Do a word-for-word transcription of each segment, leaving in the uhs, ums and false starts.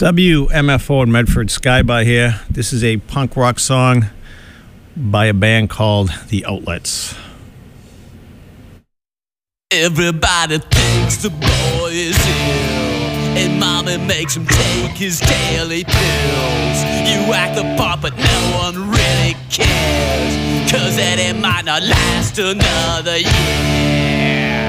W M F O in Medford, Skyby here. This is a punk rock song by a band called The Outlets. Everybody thinks the boy is ill, and mommy makes him take his daily pills. You act the part, but no one really cares, 'cause that it might not last another year.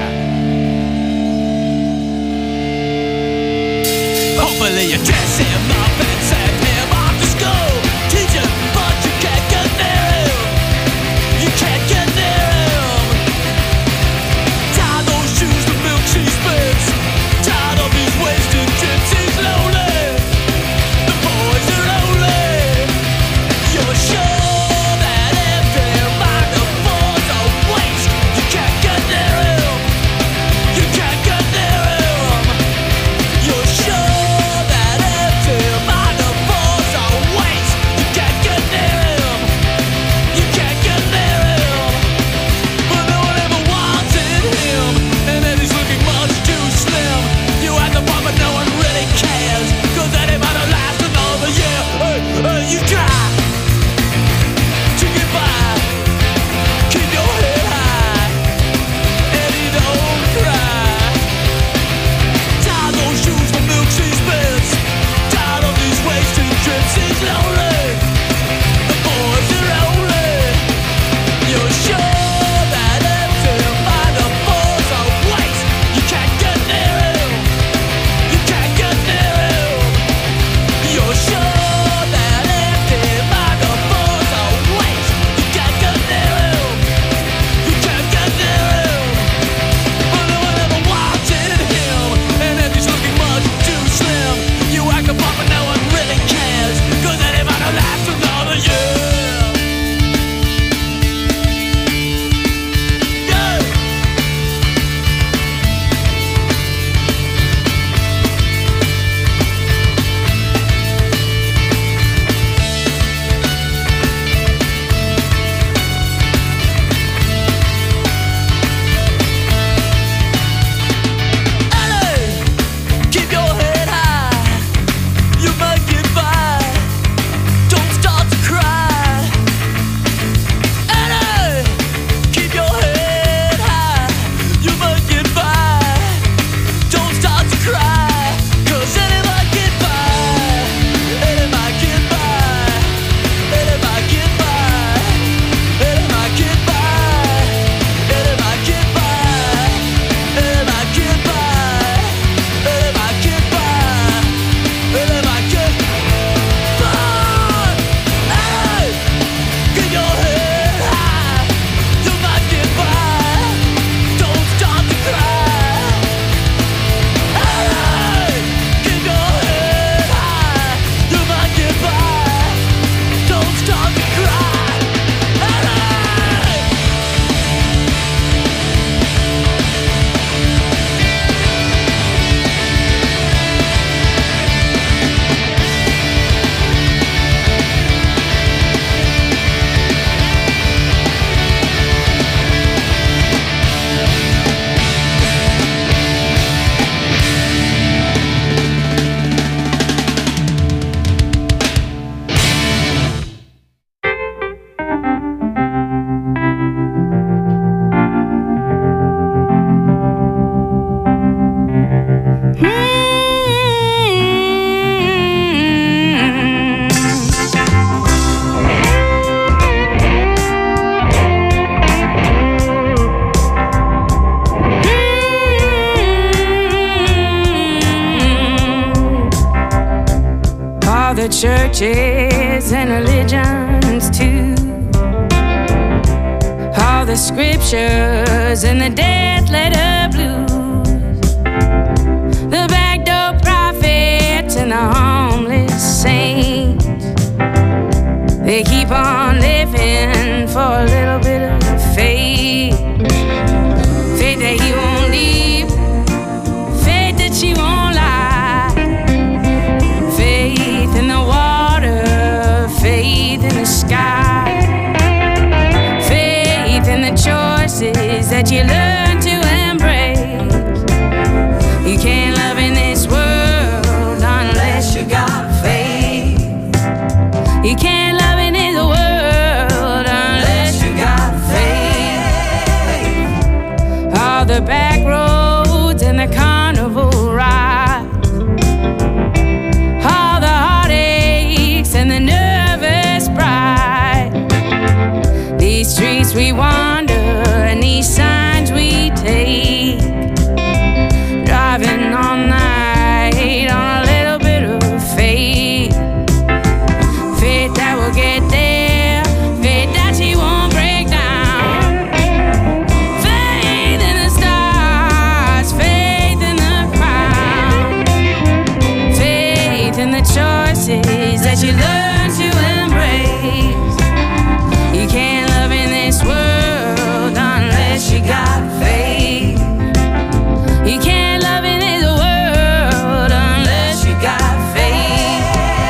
Hopefully you dress him up and send him off to school. Teach him, but you can't get near him. You can't get near him. Tie those shoes to milk she spits. Tired of these wasted trips, he's lonely. The boys are lonely. You're sure that every microphone's a waste. You can't get near him. You can't get near him. You're sure. You try to get by, keep your head high, and you don't cry. Tie those shoes for milk she spits. Tired of these wasted trips, he's lonely. The boys are lonely. You're sure that empty microphone's a waste. You can't get near him. You can't get near him. You're sure. The churches and religions too, all the scriptures and the death letter blues, the backdoor prophets and the homeless saints. They keep on living for a little bit of faith, faith that he won't leave, faith that she won't lie. In the water, faith in the sky, faith in the choices that you learn to embrace. You can't love in this world unless you got we wander and these signs we take. Driving all night on a little bit of faith. Faith that we'll get there. Faith that she won't break down. Faith in the stars. Faith in the crown. Faith in the choices that you learn to embrace. You can't love in this world unless you got faith. You can't love in this world unless you got faith.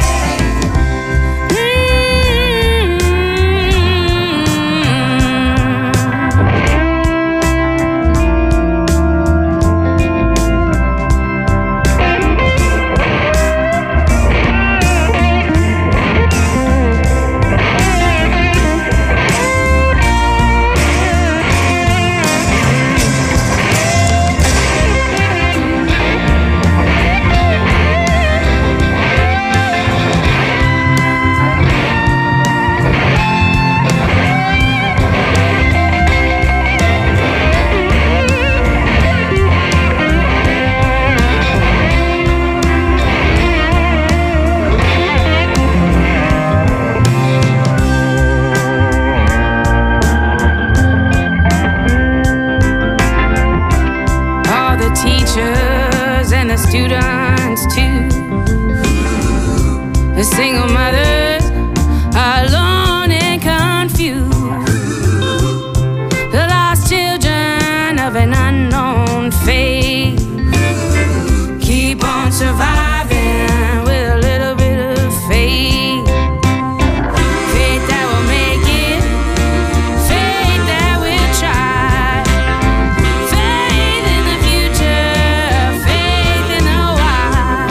All the teachers and the students too. The single mothers are alone and confused. The lost children of an unknown faith. Keep on surviving with a little bit of faith. Faith that will make it. Faith that will try. Faith in the future. Faith in the why.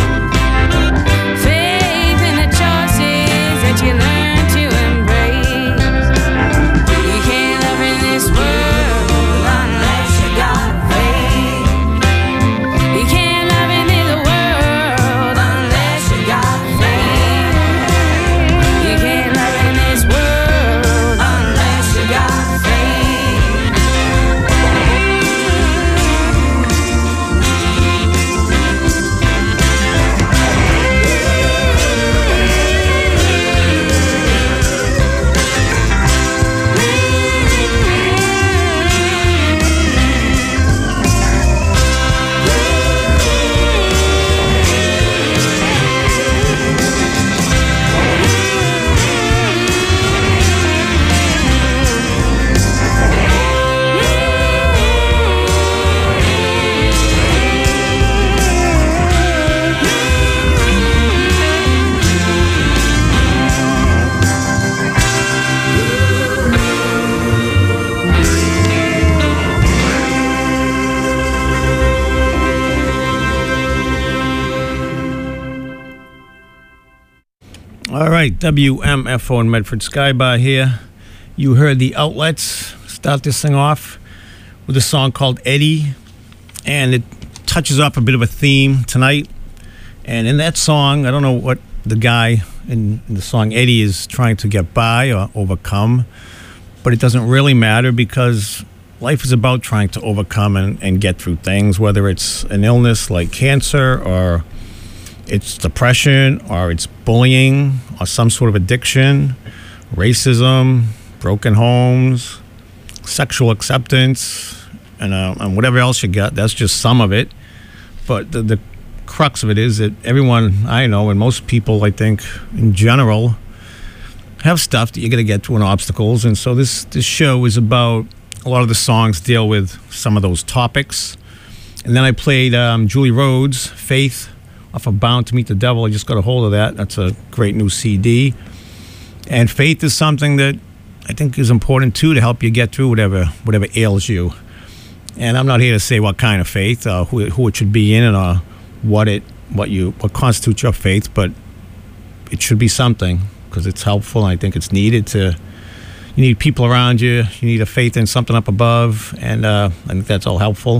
Faith in the choices that you learn to embrace. You can't love in this world unless you got faith. You can't love in this world unless you got faith. You can't love in this world unless you got faith. All right, W M F O in Medford Sky Bar here. You heard the Outlets start this thing off with a song called Eddie, and it touches up a bit of a theme tonight. And in that song, I don't know what the guy in, in the song Eddie is trying to get by or overcome, but it doesn't really matter because life is about trying to overcome and, and get through things, whether it's an illness like cancer or it's depression or it's bullying or some sort of addiction, racism, broken homes, sexual acceptance, and, uh, and whatever else you got. That's just some of it. But the, the crux of it is that everyone I know, and most people I think in general, have stuff that you're going to get through and obstacles. And so this, this show is about, a lot of the songs deal with some of those topics. And then I played um, Julie Rhodes, Faith, off of Bound to Meet the Devil. I just got a hold of that. That's a great new C D. And faith is something that I think is important too to help you get through whatever whatever ails you. And I'm not here to say what kind of faith, uh, who, who it should be in, or what it what you what constitutes your faith, but it should be something because it's helpful. And I think it's needed to. You need people around you. You need a faith in something up above, and uh, I think that's all helpful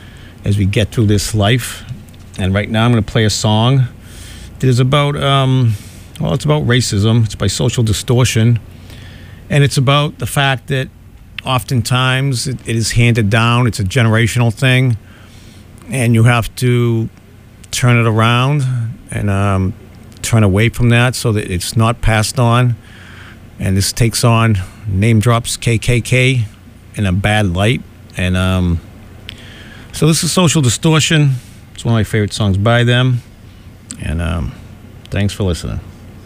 as we get through this life. And right now I'm going to play a song that is about, um, well, it's about racism. It's by Social Distortion. And it's about the fact that oftentimes it, it is handed down. It's a generational thing, and you have to turn it around and um, turn away from that so that it's not passed on. And this takes on, name drops K K K in a bad light. And um, so this is Social Distortion. It's one of my favorite songs by them. And um, thanks for listening.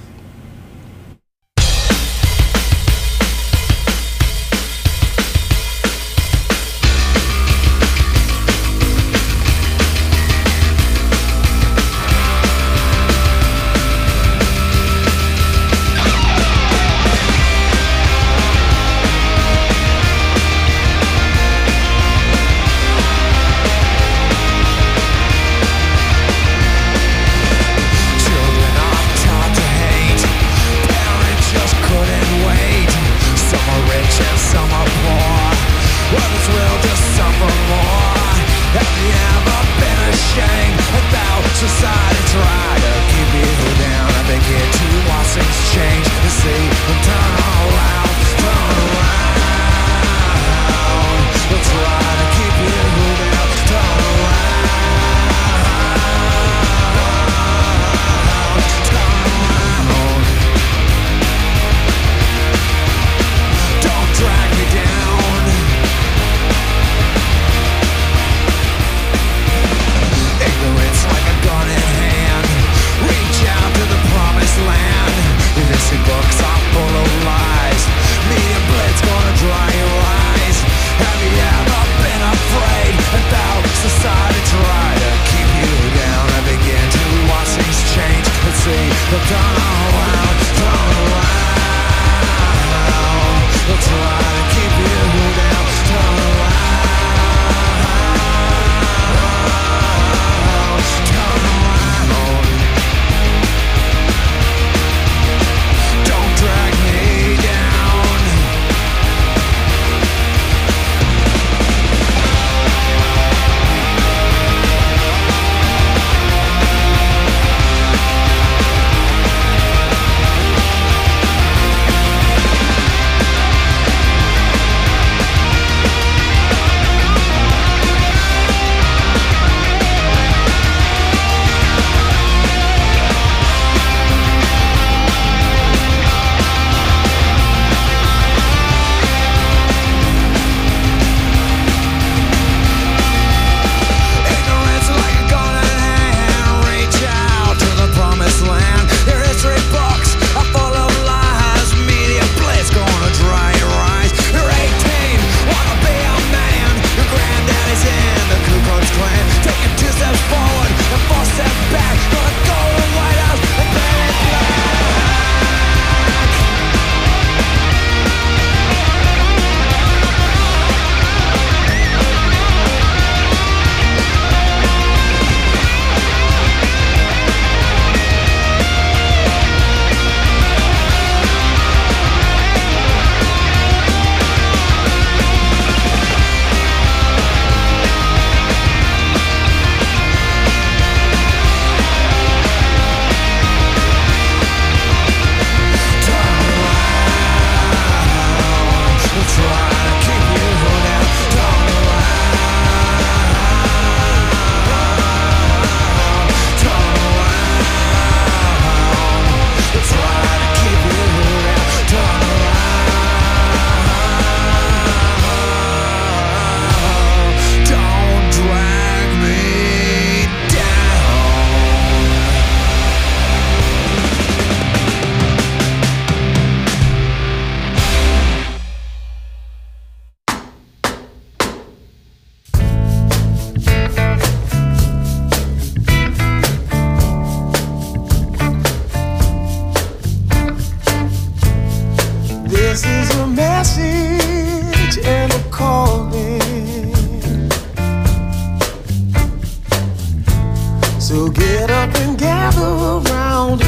So get up and gather around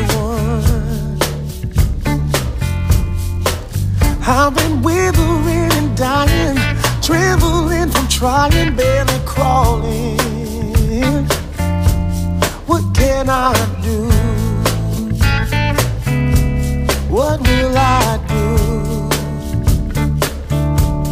everyone. I've been withering and dying, trembling from trying, barely crawling. What can I do? What will I do?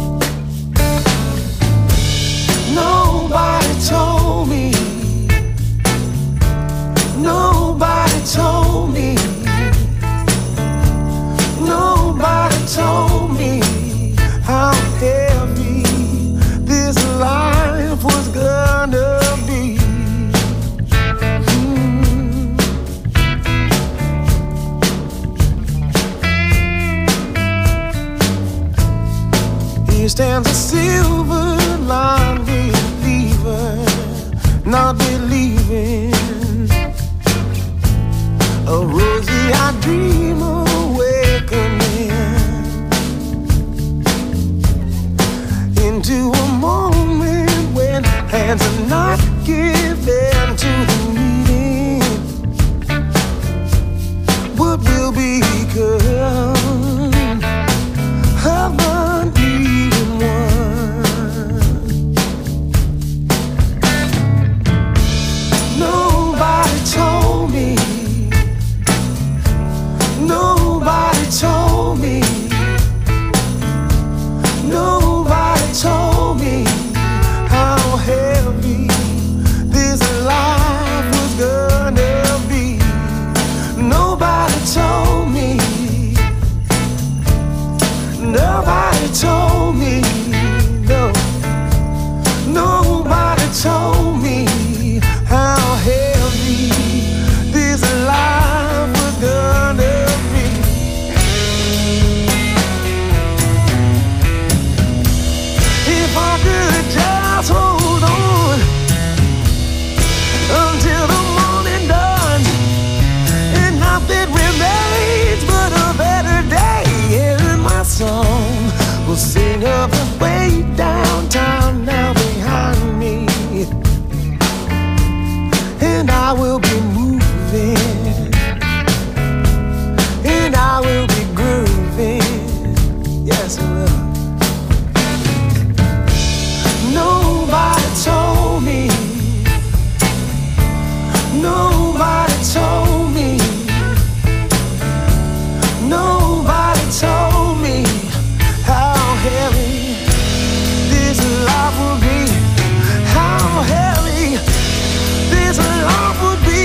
Here stands a silver line believer, not believing. A rosy-eyed dream awakening into a moment when hands are not given to the needing. What will become of the needing one? Nobody told me. Nobody told me. Nobody told me how heavy this life was gonna be. Nobody told me. Nobody told me. No. Nobody told me how heavy this life was gonna be. If I could just hold on until the morning dawn, and nothing remains but a better day. And my song will sing up the way downtown now behind me, and I will be moving, and I will be grooving. Yes, I will. Nobody told me. Nobody told me. Nobody told me how heavy this life would be. How heavy this life would be.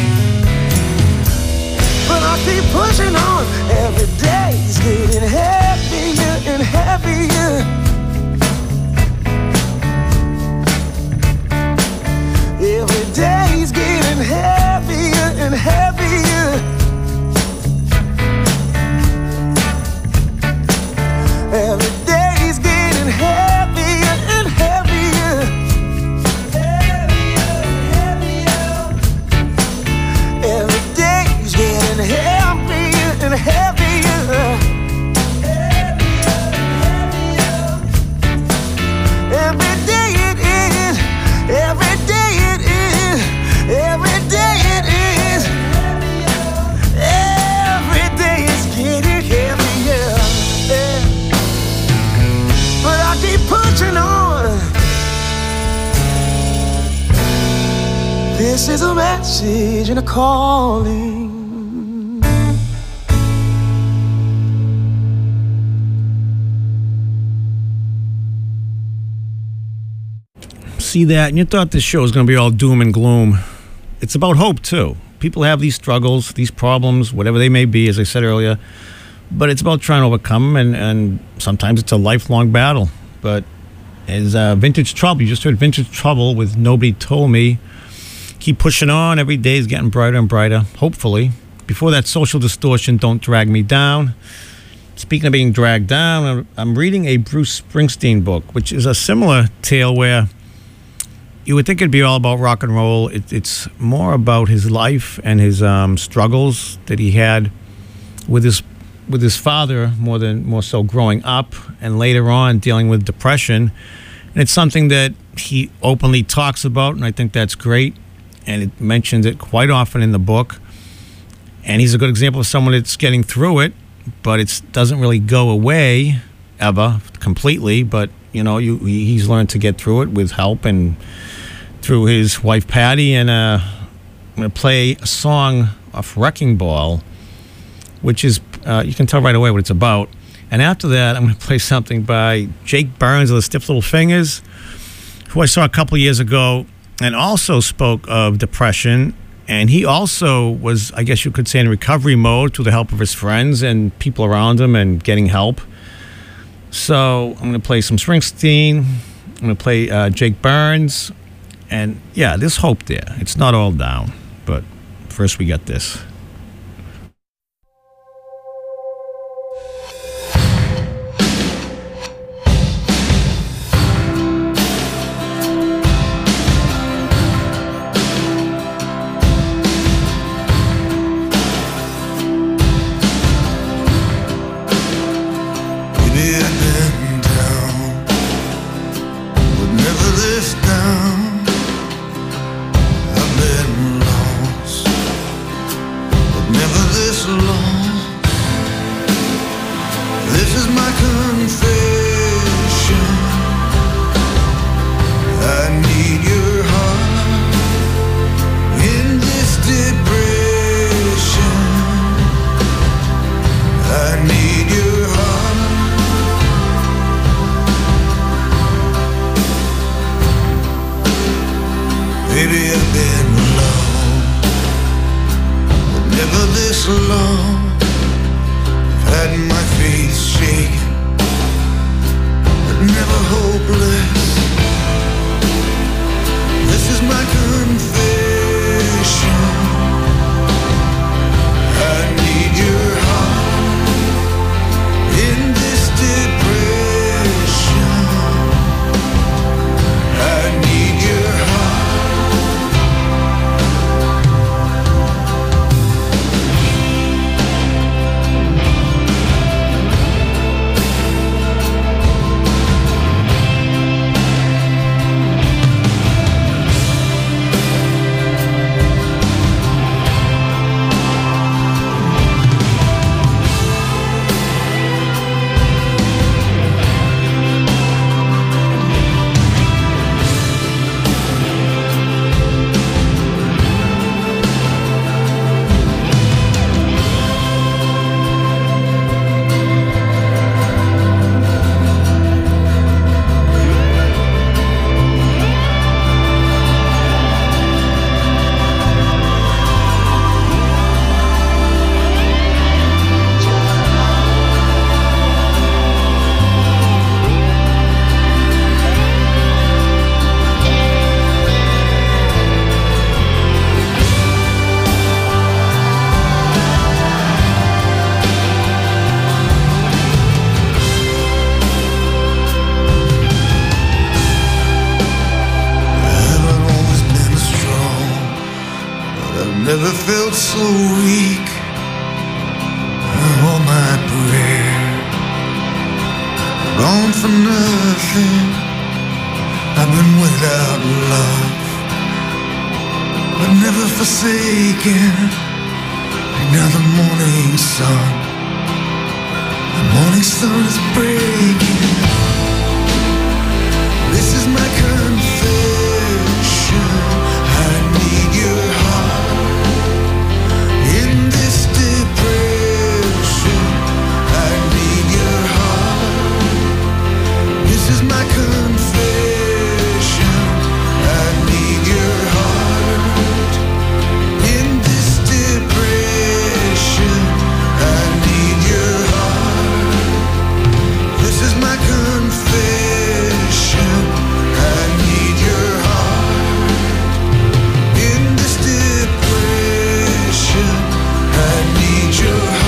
But I keep pushing on. Every day's getting heavier and heavier. Every day's getting heavier and heavier. Every day's getting heavier and heavier. Heavier and heavier. Every day's getting heavier and heavier. Heavier and heavier. Every day it is. Every day it is. Every day it is. Every day is getting heavier. Yeah. But I keep pushing on. This is a message and a calling. See that, and you thought this show was going to be all doom and gloom. It's about hope, too. People have these struggles, these problems, whatever they may be, as I said earlier, but it's about trying to overcome them, and, and sometimes it's a lifelong battle. But as uh, Vintage Trouble, you just heard Vintage Trouble with Nobody Told Me. Keep pushing on. Every day is getting brighter and brighter, hopefully. Before that, Social Distortion, Don't Drag Me Down. Speaking of being dragged down, I'm reading a Bruce Springsteen book, which is a similar tale where you would think it'd be all about rock and roll. It, it's more about his life and his um, struggles that he had with his with his father, more than more so growing up, and later on dealing with depression. And it's something that he openly talks about, and I think that's great. And it mentions it quite often in the book. And he's a good example of someone that's getting through it, but it doesn't really go away ever completely. But you know, you, he's learned to get through it with help and through his wife Patty. And uh, I'm going to play a song off Wrecking Ball, which is, uh, you can tell right away what it's about. And after that, I'm going to play something by Jake Burns of the Stiff Little Fingers, who I saw a couple of years ago and also spoke of depression. And he also was, I guess you could say, in recovery mode through the help of his friends and people around him and getting help. So I'm going to play some Springsteen. I'm going to play uh, Jake Burns. And yeah, there's hope there. It's not all down. But first we got this. Maybe I've been down, but never this down. I've been lost, but never this long. This is my confession. I need your heart in this depression. I need your heart. Baby, I've been alone, but never this long. I've had my faith shaken, but never hopeless. This is my confession. I need your heart in this depression. I need your heart. Never felt so weak. All my prayer gone for nothing. I've been without love, but never forsaken. And now the morning sun, the morning sun is breaking. This is my confession. I need your heart in this depression. I need your heart. This is my confession. I need your heart in this depression. I need your heart. This is my confession. I need your heart in this depression. I need your heart.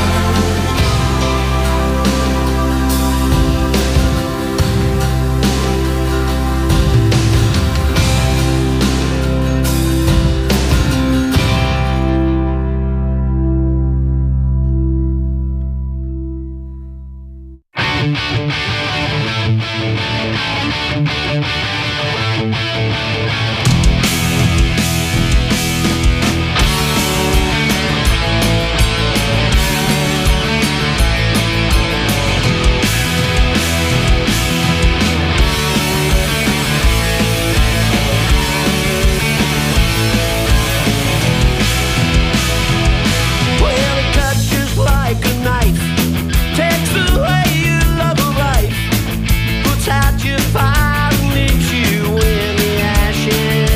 Well, it touches like a knife, takes away your love of life, puts out your fire and leaves you in the ashes.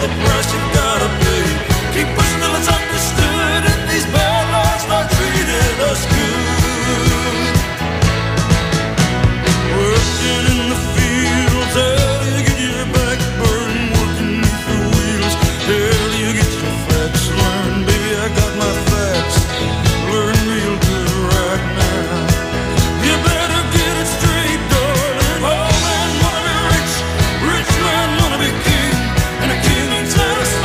the price you gotta pay. Keep pushing till it's understood, and these bad laws start treating us good. Working in the fields, how do you get your back burning? Working with the wheels, how do you get your facts learned? Baby, I got my facts learned real good right now. You better get it straight, darling. All men wanna be rich, rich men wanna be king, and a king ain't satisfied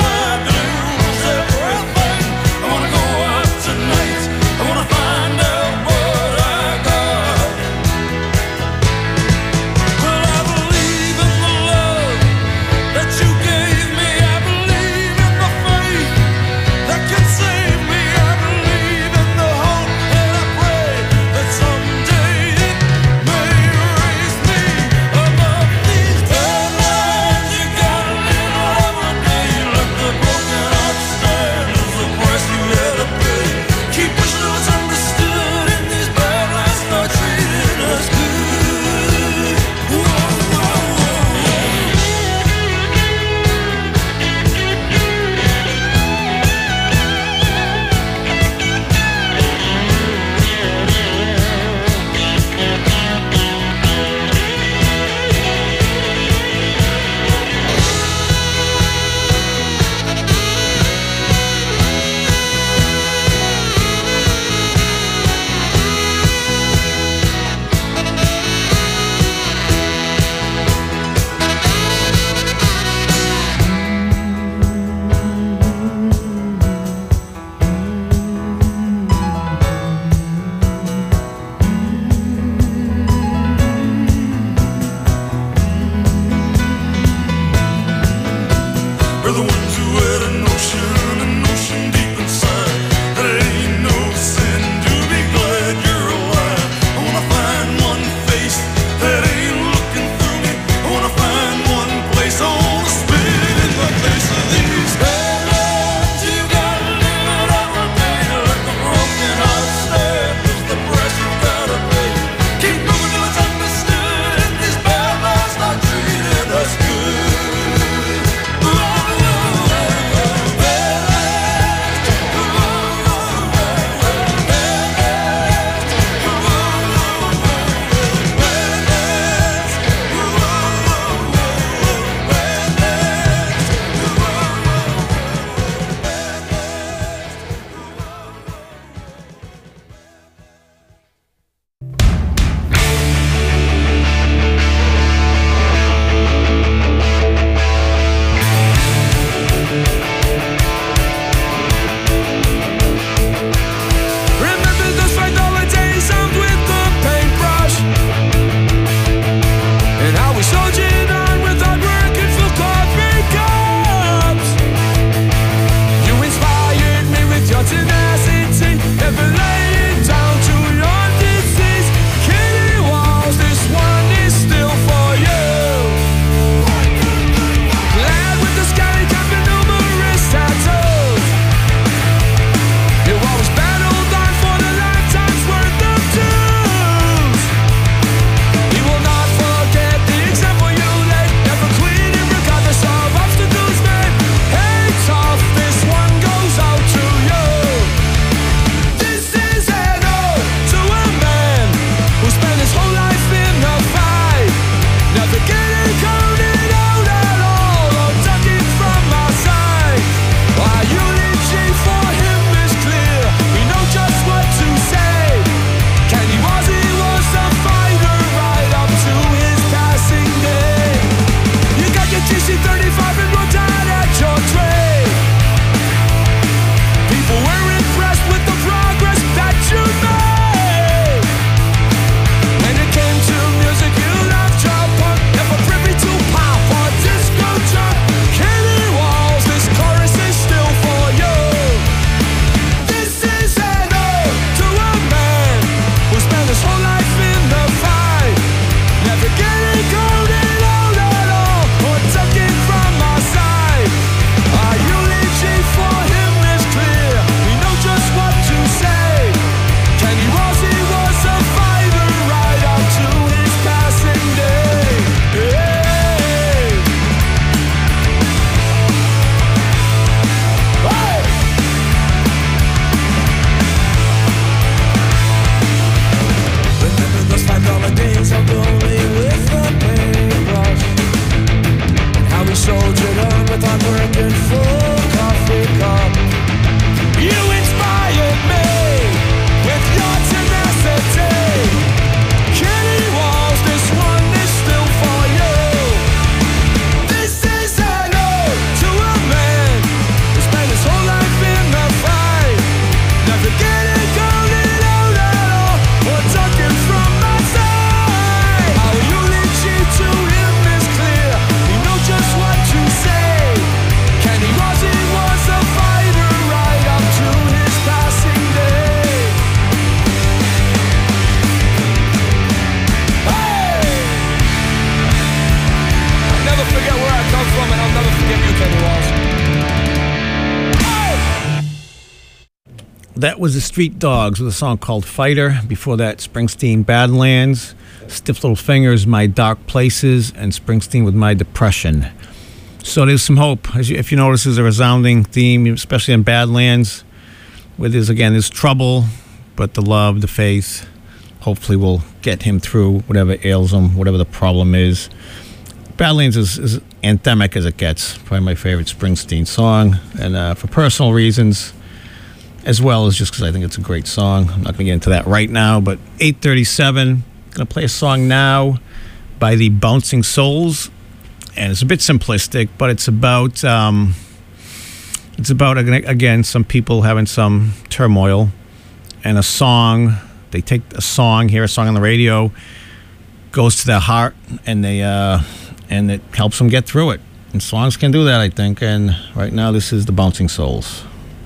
That was the Street Dogs with a song called Fighter. Before that, Springsteen, Badlands. Stiff Little Fingers, My Dark Places. And Springsteen with My Depression. So there's some hope. As you, if you notice, there's a resounding theme, especially in Badlands, where there's, again, there's trouble, but the love, the faith, hopefully will get him through whatever ails him, whatever the problem is. Badlands is as anthemic as it gets. Probably my favorite Springsteen song. And uh, for personal reasons, as well as just because I think it's a great song. I'm not going to get into that right now, but eight thirty-seven, I'm going to play a song now by the Bouncing Souls. And it's a bit simplistic, but it's about, um, it's about, again, some people having some turmoil. And a song, they take a song, hear a song on the radio, goes to their heart, and they... Uh, and it helps them get through it. And songs can do that, I think. And right now, this is the Bouncing Souls.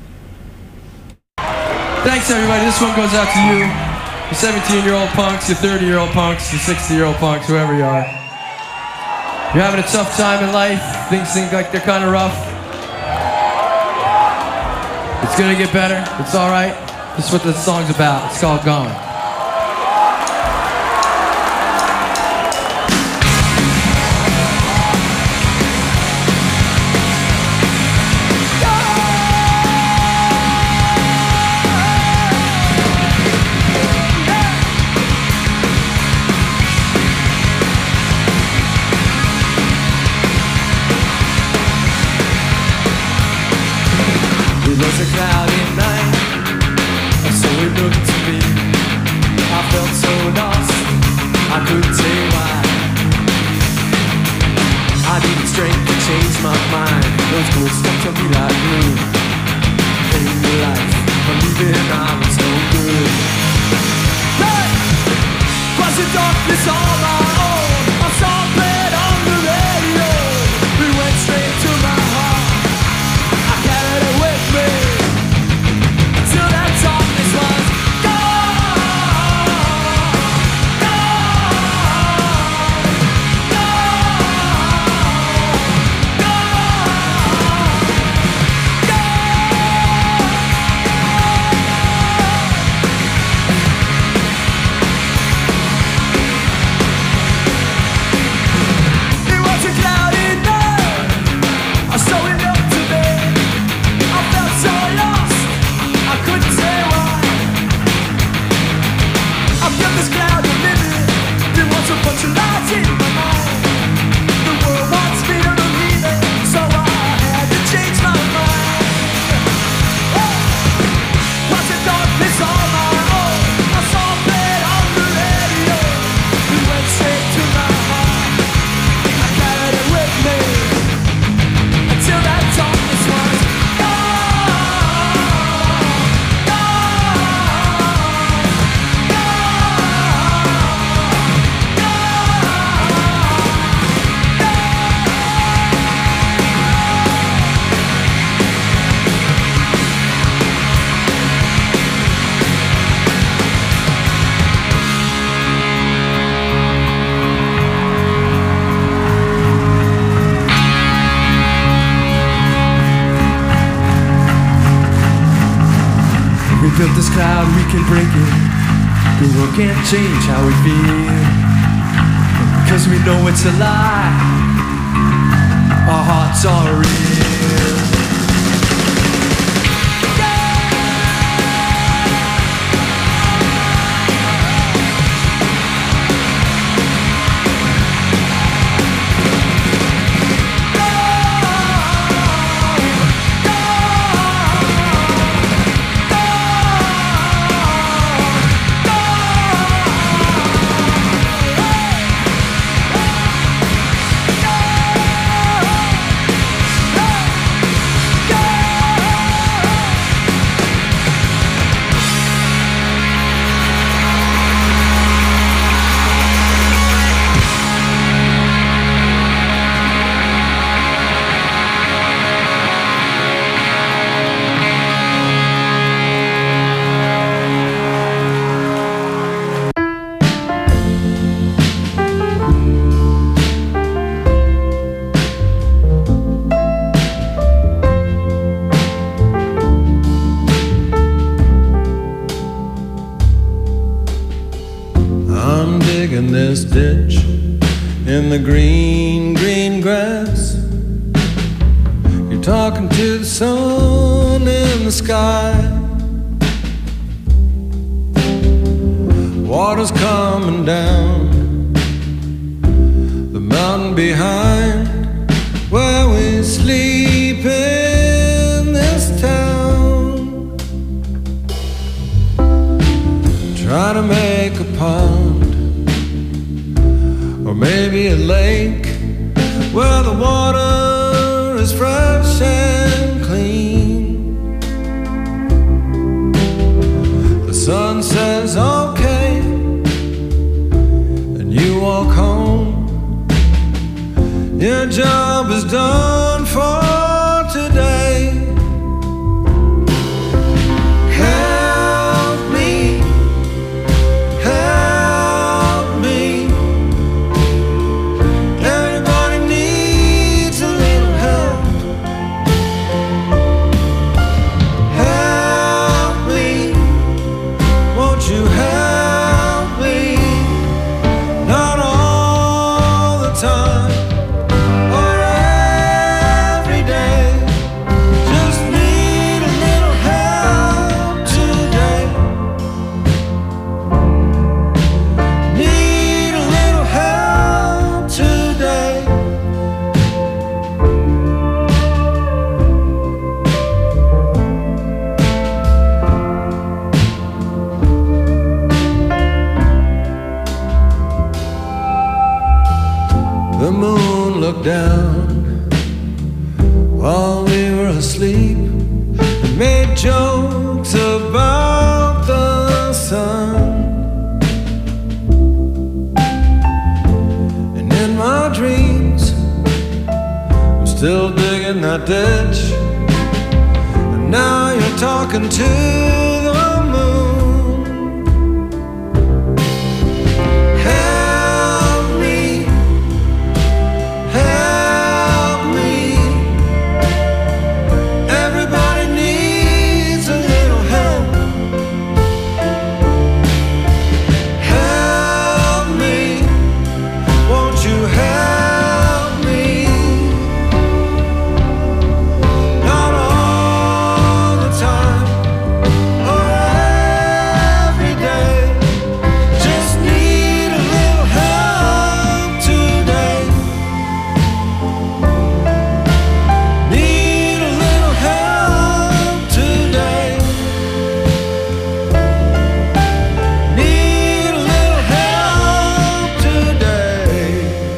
Thanks, everybody. This one goes out to you, your seventeen-year-old punks, your thirty-year-old punks, your sixty-year-old punks, whoever you are. You're having a tough time in life. Things seem like they're kind of rough. It's gonna get better. It's all right. This is what this song's about. It's called Gone. It was a cloudy night, and so it looked to me. I felt so lost, I couldn't say why. I needed strength to change my mind. Those words stuck to me like glue. In your life, believing I was no good. Hey! Was it darkness all my own? I saw it on the radio. We went straight to my heart. I carried it with me until that darkness was gone, it was a cloudy night. I saw it up to me. I felt so lost, I couldn't say why. I felt this cloud of living. There was a bunch of lights in my mind. The world wants me to believe it, so I had to change my mind. Oh, was it darkness all my own? I saw it on the radio. We went straight to my heart. I carried it with me until that darkness was gone, we built this cloud, we can break it. The world can't change how we feel, cause we know it's a lie. Our hearts are real. Hey! this ditch in the green, green grass. You're talking to the sun in the sky. Water's coming down the mountain behind where we sleep in this town. Try to make a pond or maybe a lake where the water is fresh and clean. The sun says okay, and you walk home. Your job is done for today. Help me, help me. Everybody needs a little help. Help me, won't you help me? Not all the time or every day. Just need a little help today. Need a little help today. The moon looked down while we were asleep and made jokes about the sun. And in my dreams, I'm still digging that ditch. And now you're talking to the moon. Help me, help me. Everybody needs a little help. Help me, won't you help me? Not all the time or every day. Just need a little help today. Need a little help today. Need a little help today.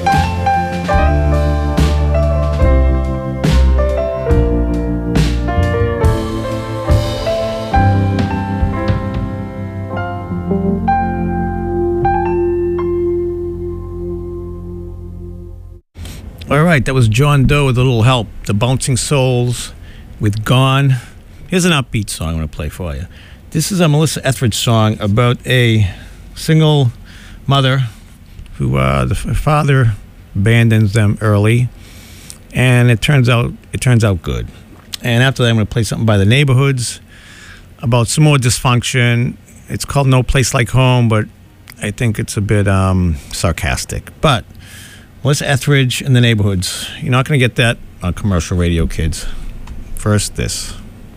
All right, that was John Doe with a little help. The Bouncing Souls with Gone. Here's an upbeat song I'm going to play for you. This is a Melissa Etheridge song about a single mother who uh, the f- father abandons them early, and it turns out it turns out good. And after that, I'm going to play something by the Neighborhoods about some more dysfunction. It's called No Place Like Home, but I think it's a bit um, sarcastic. But Melissa Etheridge and the Neighborhoods. You're not going to get that on commercial radio, kids. First, this.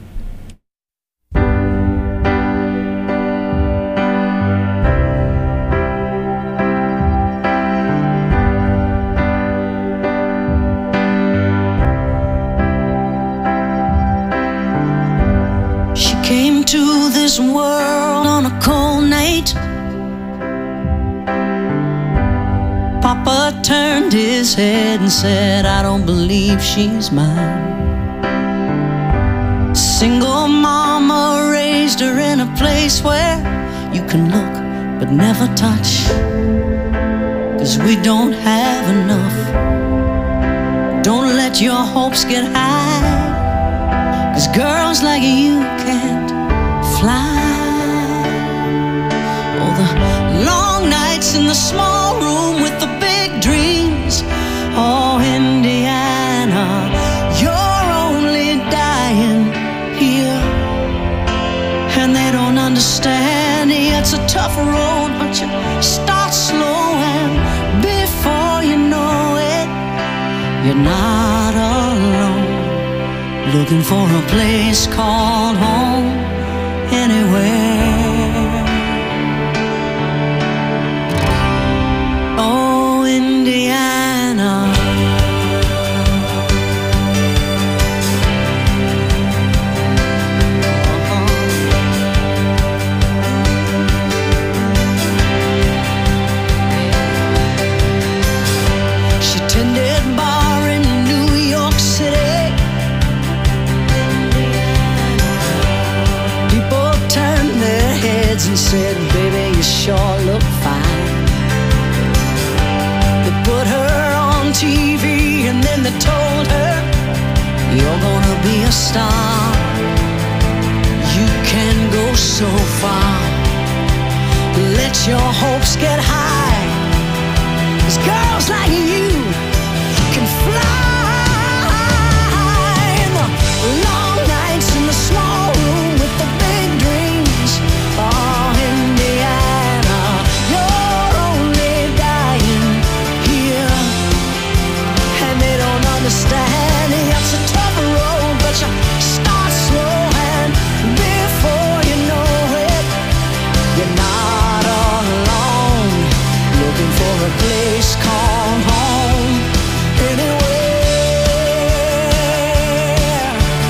She came to this world on a cold night. Papa turned his head and said, I don't believe she's mine. Single mama raised her in a place where you can look but never touch. 'Cause we don't have enough. Don't let your hopes get high. 'Cause girls like you can't fly. Oh, the long nights in the small room with the big dreams. Oh, Indiana, you're only dying here. And they don't understand. It's a tough road, but you start slow and looking for a place called home anywhere. Oh, Indiana, she tended bar in New York City. People turned their heads and said, baby, you sure look fine. They put her on T V and then they told her, you're gonna be a star. You can go so far. Let your hopes get high. 'Cause girls like you can fly. In the long nights in the small room with the big dreams. Oh, Indiana, you're only dying here. And they don't understand. It's a tough road, but you start slow, and before you know it, you're not all alone, looking for a place called home anywhere.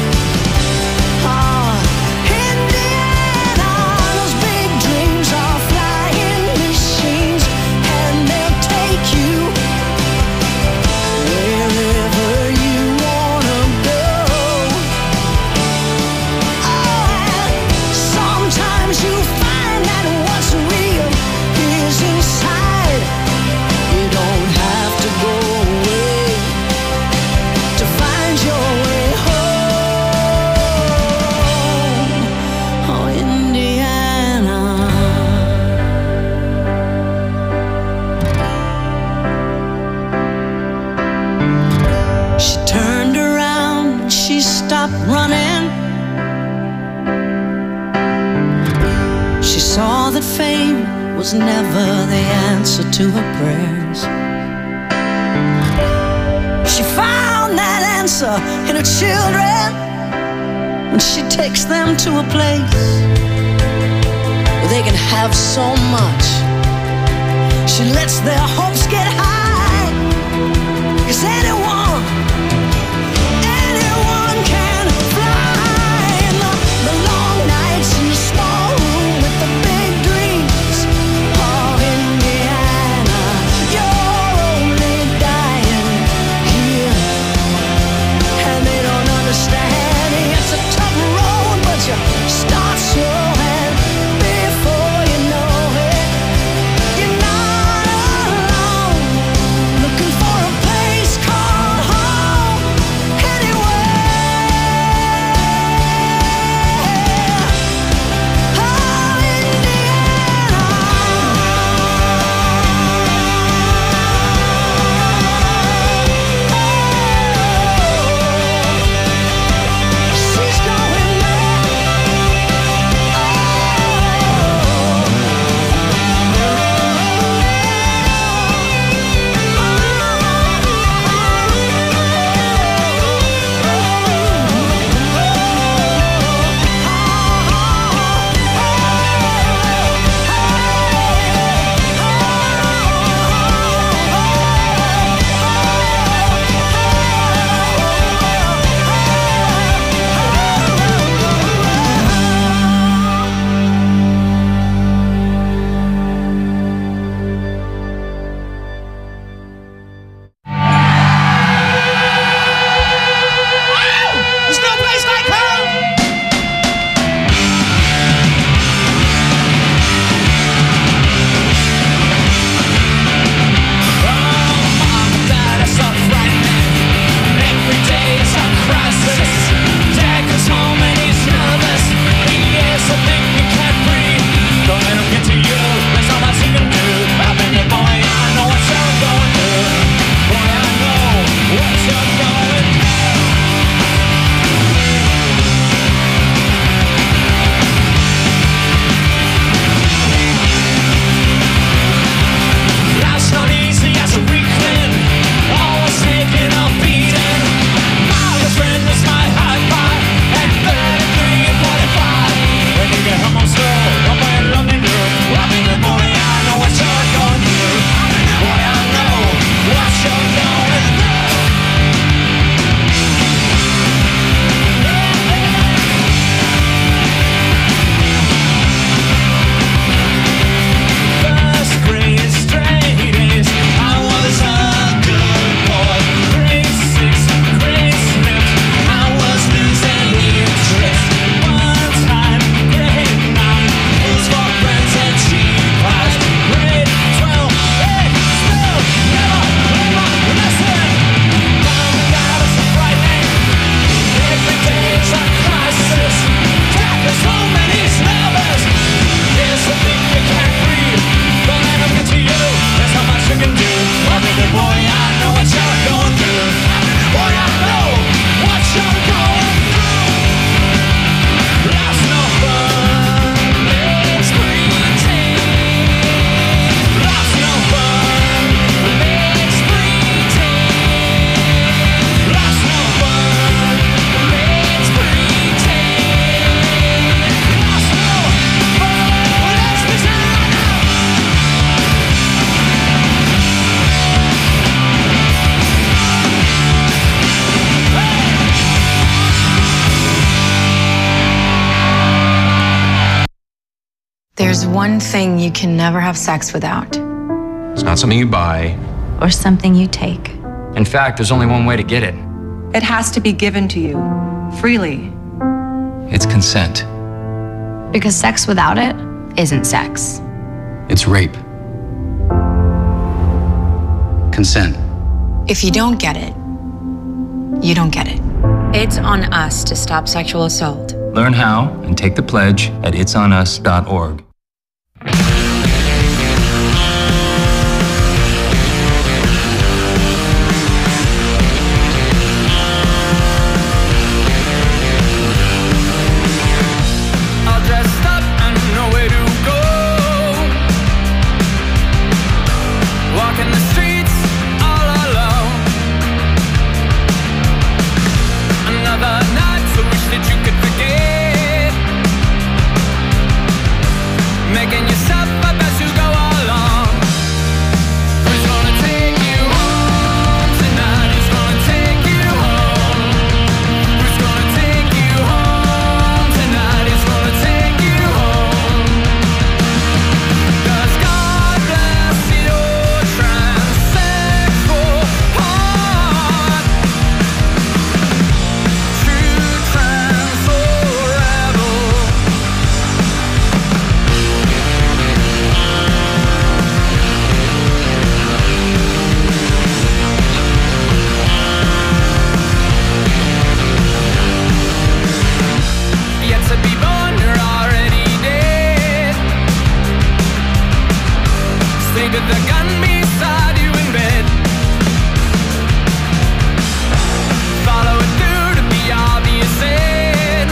Ah, Indiana, those big dreams are flying machines, and they'll take you wherever you wanna go. Oh, and sometimes you find that what's real is inside. You don't have to go away to find your way home. Oh, Indiana. She turned around and she stopped running. She saw that fame was never the answer to her prayers. She found that answer in her children when she takes them to a place where they can have so much. She lets their hopes get high. 'Cause anyone, anyone can fly. In the, the long nights in the small room with the big dreams. Oh, Indiana, you're only dying here. And they don't understand. It's a tough road, but you start slow, and before you know it, you're not alone, There's one thing you can never have sex without. It's not something you buy. Or something you take. In fact, there's only one way to get it. It has to be given to you, freely. It's consent. Because sex without it isn't sex. It's rape. Consent. If you don't get it, you don't get it. It's on us to stop sexual assault. Learn how and take the pledge at its on us dot org. All dressed up and nowhere to go. Walking the streets all alone. Another night, so wish that you could forget. Making yourself up as you go along. Who's gonna take you home tonight? Who's gonna take you home? Who's gonna take you home tonight? Who's gonna take you home? Does God bless your transsexual heart? True trans or rebel. Yet to be born, you're already dead. Stay with the gun beside you in bed. Follow it through to the obvious end.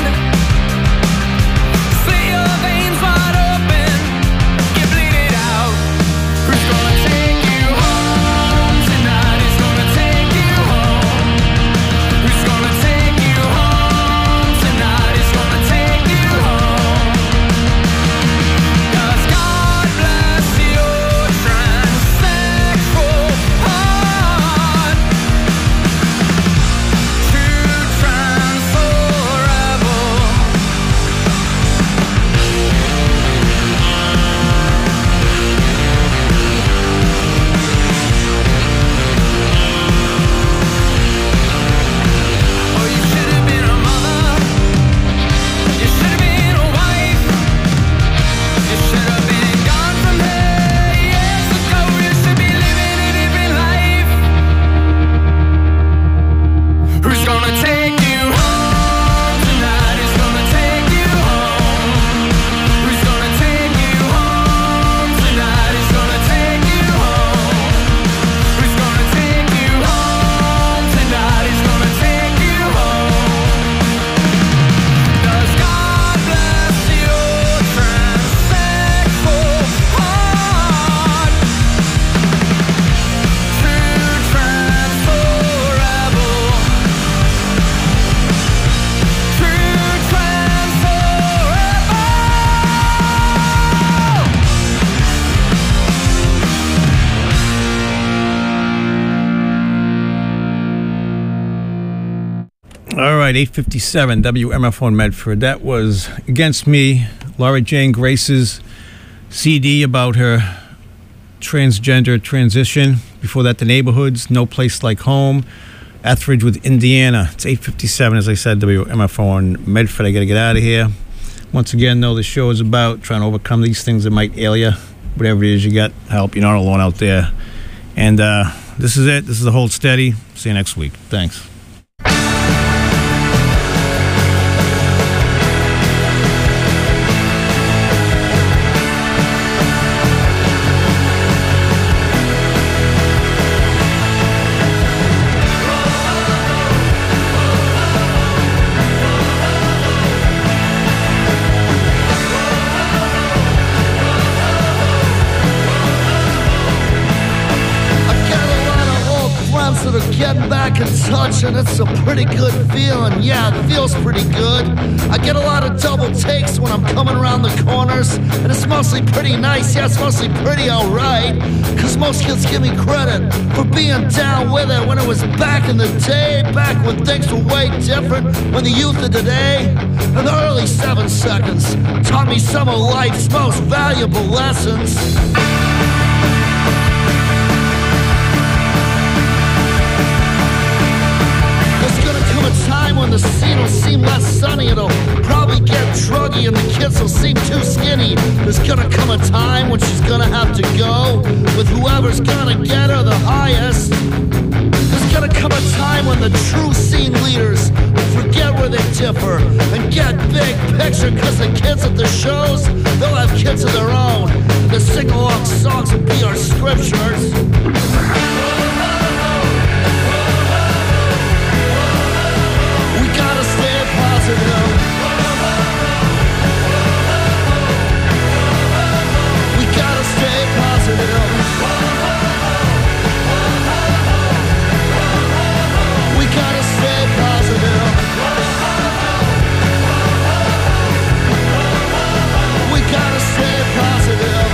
Slit your veins wide open, you bleed it out. Who's gonna take you home tonight? Who's gonna take you home? Who's gonna take you home tonight? Who's gonna take you home? Does God bless your transsexual heart? True trans or rebel. Oh, you should have been a mother. You should have been a wife. You should have been gone from here years ago. You should be living a different life. Who's gonna take you home tonight? Who's gonna take you home? Who's gonna take you home tonight? Who's gonna take you home? Who's gonna take you home tonight? Who's gonna take you home? Does God bless your transsexual heart? True trans or rebel. True trans or rebel. All right, eight fifty-seven W M F O in Medford. That was Against Me, Laura Jane Grace's C D about her transgender transition. Before that, The Neighborhoods, No Place Like Home, Etheridge with Indiana. It's eight fifty-seven, as I said, W M F O in Medford. I got to get out of here. Once again, though, the show is about trying to overcome these things that might ail you. Whatever it is you got, help. You're not alone out there. And uh, this is it. This is the Hold Steady. See you next week. Thanks. To the getting back in touch, and it's a pretty good feeling. Yeah, it feels pretty good. I get a lot of double takes when I'm coming around the corners, and it's mostly pretty nice. Yeah, it's mostly pretty alright, cause most kids give me credit for being down with it when it was back in the day, back when things were way different, when the youth of today and the early seven seconds taught me some of life's most valuable lessons. Time when the scene will seem less sunny, it'll probably get druggy and the kids will seem too skinny. There's gonna come a time when she's gonna have to go with whoever's gonna get her the highest. There's gonna come a time when the true scene leaders will forget where they differ and get big picture, cause the kids at the shows, they'll have kids of their own. The sing-along songs will be our scriptures. Positive. We gotta stay positive. We gotta stay positive. We gotta stay positive.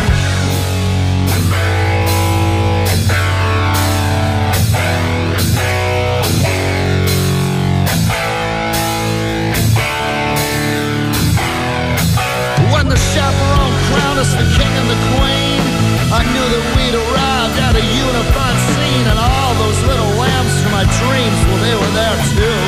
The chaperone crowned us the king and the queen. I knew that we'd arrived at a unified scene, and all those little lambs from my dreams, well, they were there too.